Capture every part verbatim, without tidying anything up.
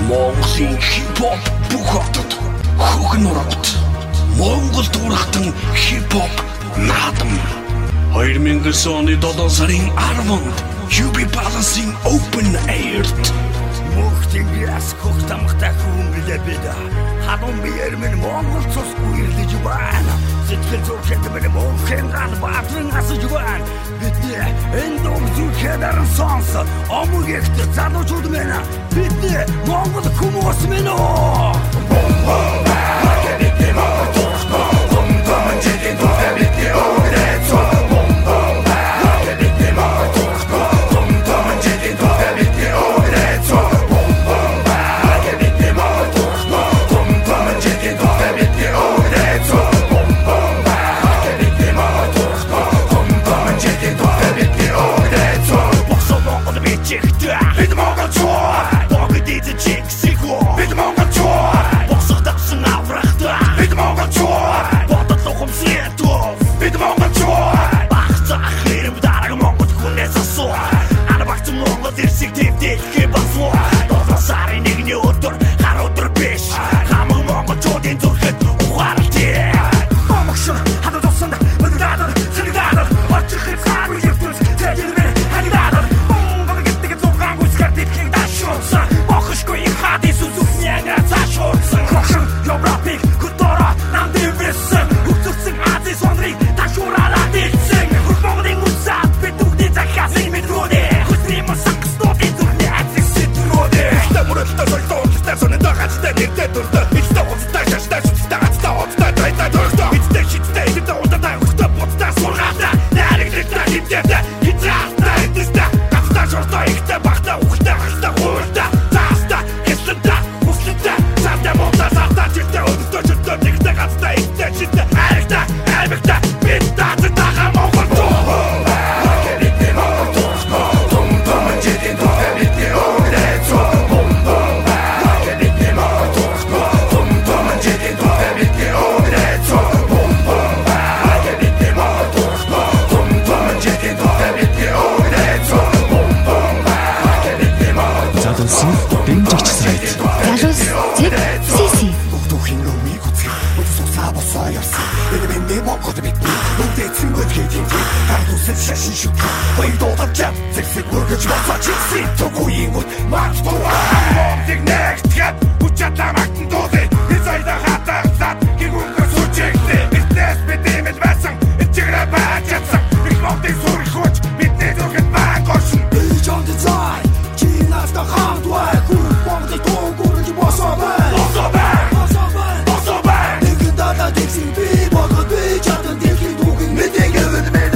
Монголын хип-хоп бүх хотод хөгн урагт Монгол дурахтан хип-хоп наадам хоёр мянган оны долоо сарын арванд ю би Palace-ийн Open Air-т Мөхтингээс хөхтамхтай хүнгэлээ бид хадун биер минь Монгол цус үерлэж байна Сэтгэл зүрхэд минь мөнхэн гал баатрын асаж байна Бидний энэ дом зүрхэд аран сонс Омог ихтэй залуучууд минь бидний Монгол хүмүүс минь оо Бид Монголчууд богд эзэн чигсэхүү Бид Монголчууд босгодсон аврахта Бид Монголчууд бодол ухамсаатов Бид Монголчууд багцаа хэрэг дараг Монгол хүнээс асуу Ана багц Монгол ирсэг твдэлхэ басуу Долоо сарын нэгний өдөр гар өдөр биш Хамаг монголчуудын зүрхэд ухаарлтээ Момогшин хадад усанд мэддадад сэрдадад Очих хэцhaan үердүүс тэгэлмэр хададад Бохшгүй хады сүзүхнэна цаашурсан Хошин Европик культура нам дэвсэн Хүчсэн Ази сонрыг ташуралаад ирсэн Монголын үсад битүүний захасын мэдрүүнэ Хүсний мосак стопын зүрхний азиг сэтрүүнэ Тамуралтай сойтоо кистай сонын дагачтай нэртэй дуртай Ичтэй уцтай шаштай шүттэй ацтай уцтай тайтай дуртай Ичтэй шиттэй ичтэй уцтай ухтай буцтай сургата Наригдэгтэй химдэртэй хитралтай эдистэй Гацтай шортой ихтэй бахтай ухтай хастай хууртай Шашин шүк Баярдуудад жат Зэгсэг үргэж босоо чигсий Түгүйн гут Мартуа Монголыг нэгтгэд Хүчатлаа магтан дуулый Бид соёлоо хатагцаад Гэгүнгөө сүчигтэй Бизнес бидимэл байсан Эчигрэ байж ятсан Их Монголыг сүрэх хүч Бидний зүрхэд маань гошин Бич on design Чинаас да хандвай Хүрэх Монголыг туугүрэж босоо бай Босоо бай Босоо бай Босоо бай Нэгэн дата дэгсин би Болгод би чатан дэлхийн дүүгэн Мэдэн гэвэн мэдэн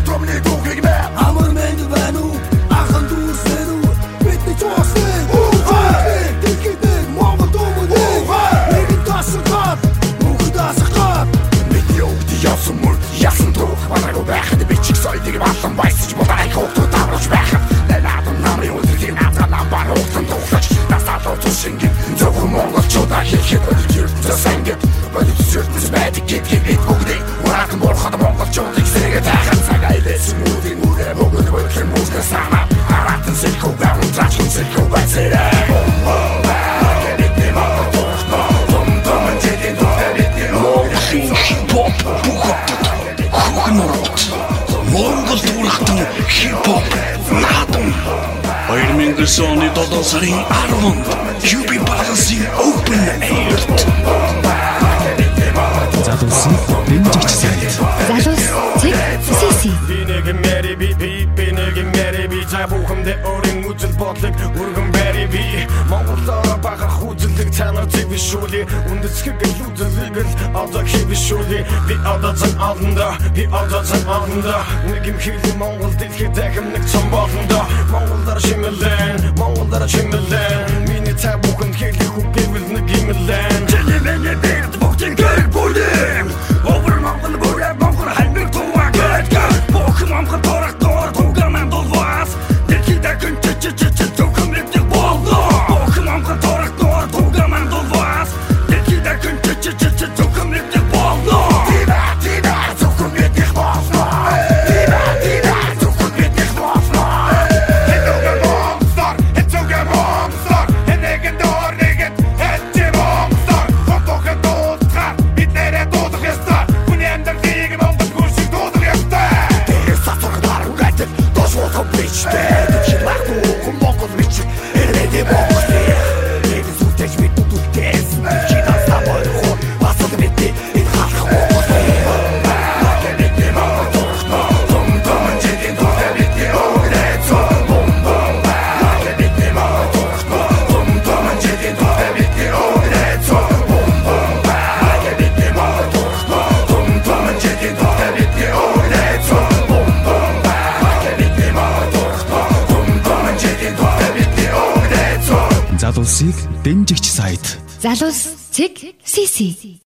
Ясан друг, варгу байхад бичиг соёдыг балан баясч болай хөөхтөд авраж байхад Нэлаадам намрын үлдэрлийн наазаа нам баруухтан тухлаж Насалуу тушингийн зөвхөн монголчуудаа хийхэд Ертөнцөөс ангид боловч ертөнц байдаг гэдгийг бид бүгдийг Ураатан буурахад монголчуудыг сэргээ тайхан цаг айлээсэн үүдийн үрээ Бүгд бүтлэн музга санаа Аратан сэлхүү байрун трачхан сэлхүү байцэрээ Монголын хип-хоп бүх хотод хөгн урагт Монгол дурахтан хип-хоп наадам хоёр мянган оны долоо сарын арванд ю би Palace-ийн Open Air-т Залуусын дэмжигч сайт Залуус цэг сиси Би нэг мэри би би би нэг мэри би за бүхэндээ өөрийн үжил бодлыг өргөн бари би Монголоор бахар хүзэлэг цанаар зэг бишүүли үндэсгэг үлдэлэг л одоо хибишүүли би одоо зан аланда би одоо зан аланда нэг юм хийх Монгол дэлхийд дахин нэг цом болондоо Монголдар шимэлэн Монголдар шимэлэн миний цаа бүхэнд хийх үгэл нэг юмлэн Жилэмэний бэрд бүгдийн гэр бүлэм Over Монгол бүрээ Монгол хаймиг туа гэт гэт Бохын Монгол торах доор тугаман долваас Дэлхийд дахин чич чич чич зөвхөн мэддэг болдоо Бохын Монгол торах доор тугаман долваас Дэлхийд дахин чич чич чич зөвхөн мэддэг болдоо Тиба тиба зөвхөн мэддэг болдоо Тиба тиба зөвхөн мэддэг болдоо Хэдүүгэн Монголд шууд бичтэй дэвшлах дуу Монгол бич эрдэ Монгол энэ зүгтэж бид дүлдээс чи дасаа боёо басад битээ энэ халах Монгол Залуусыг дэмжигч сайт Залуус цэг си си